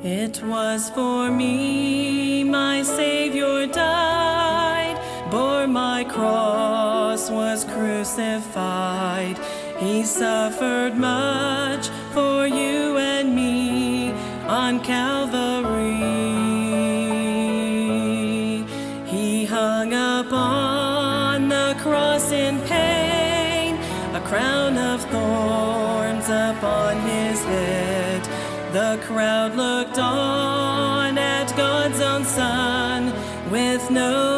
It was for me my Savior died, bore my cross, was crucified. He suffered much for you and me on Calvary. He hung upon the cross in pain, a crown of thorns upon his head. The crowd looked on at God's own Son with no